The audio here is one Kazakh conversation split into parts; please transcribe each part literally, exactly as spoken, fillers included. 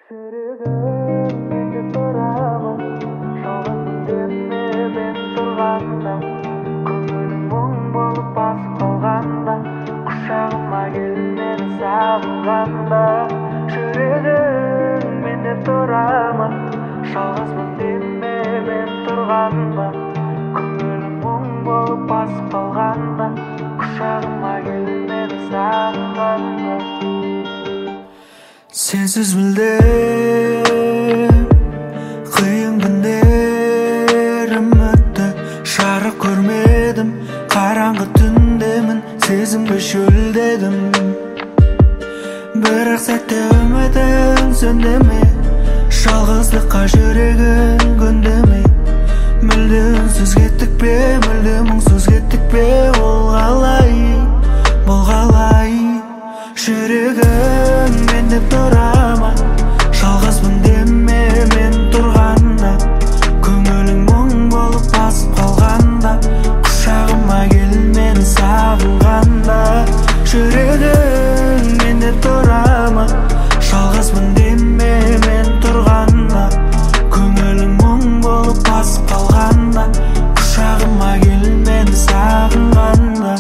Жүрегім менде тұрамын, жалғызбын деме мен тұрғанда, көңілім мұң болып басып қалғанда, құшағыма кел мені сағынғанда. Жүрегім менде тұрамын, жалғызбын деме мен тұрғанда, көңілім мұң болып басып қалғанда, құшағыма кел мені сағынғанда. Сенсіз мүлдем қиын күндерім өтті, жарық көрмедім, қараңғы түндемін, сезімді шөлдедім. Бірақ сәтте үмітің сөнді ме, жалғыздыққа жүрегің көнді ме? Мүлде үнсіз кеттік пе, мүлде мұңсыз кеттік пе? Ол қалай, бұл қалай? Жүрегім менде тұрама, жалғызбын деме мен тұрғанда, көңілің мұң болып басып қалғанда, құшағыма кел мені сағынғанда. Жүрегім менде тұрама, жалғызбын деме мен тұрғанда, көңілің мұң болып басып қалғанда, құшағыма кел мені сағынғанда.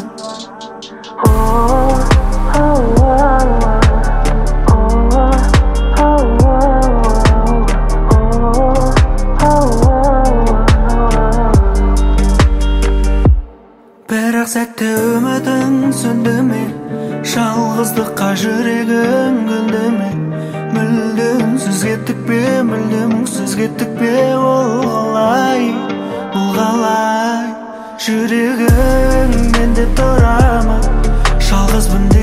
Бірақ сәтте үмітің сөнді ме, жалғыздыққа жүрегің көнді ме? Мүлде үнсіз кеттік пе, мүлде мұңсыз кеттік пе? Ол қалай, бұл қалай? Жүрегің менде тұрама, жалғызбын